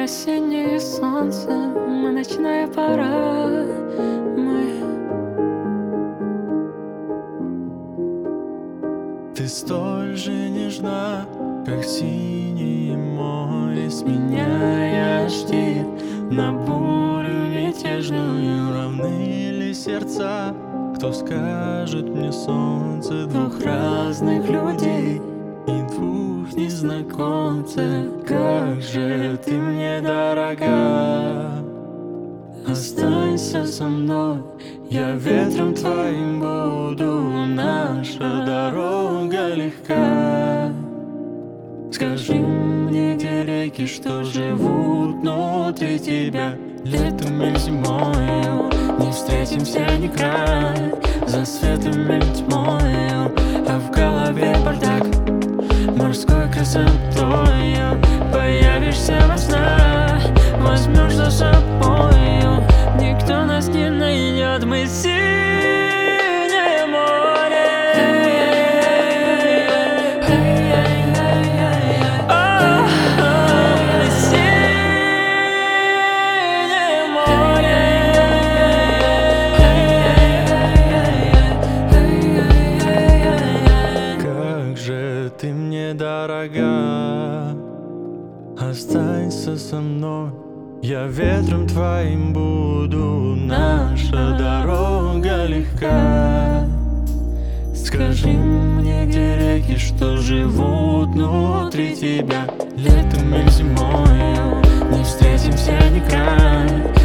осеннее солнце, мы ночная пора, Ты столь же нежна, как синее море, сменяя штиль на бурю мятежную. Равны ли сердца? Кто скажет мне, солнце, двух разных людей и двух незнакомцев? Как же ты мне дорога! Останься со мной, я ветром твоим буду, наша дорога легка. Скажи мне, где реки, что живут внутри тебя, летом или зимою, не встретимся никогда, за светом или тьмою, а в голове бардак, морской красотою. Появишься во снах, возьмешь за собою, никто нас не найдет, мы синее море. Мы синее море. Как же ты мне дорога! Останься со мной, я ветром твоим буду, наша дорога легка. Скажи мне, где реки, что живут внутри тебя, летом или зимою, не встретимся никогда,